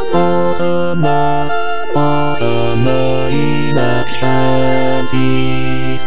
王様、王様いらっしゃい。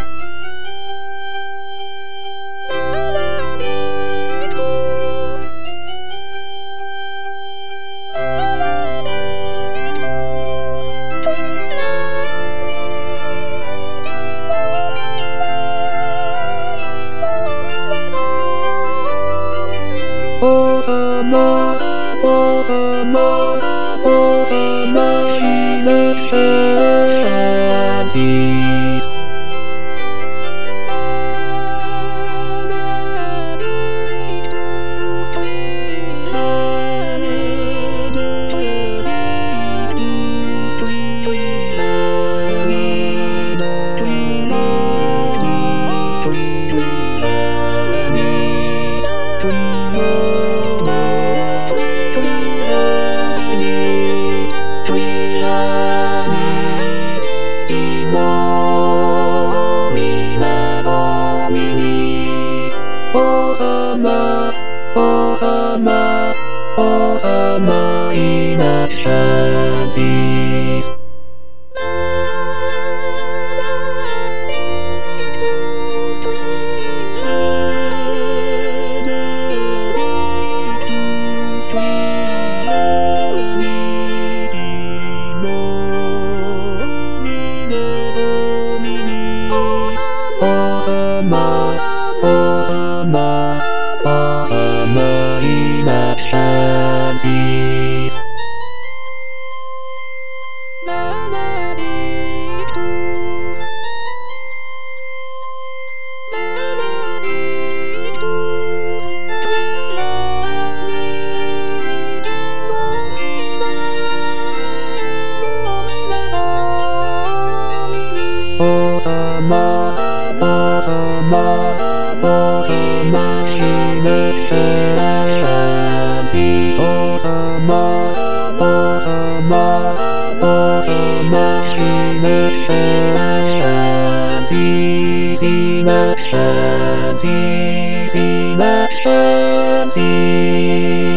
王様、王様、王様いらっしゃい。王様、王様、王様いらっしゃい。王様、王様、王様いらっしゃい。王様、王様、王様いらっしゃい。王様、王様、王様いらっしゃい。いらっしゃい。いらっしゃい。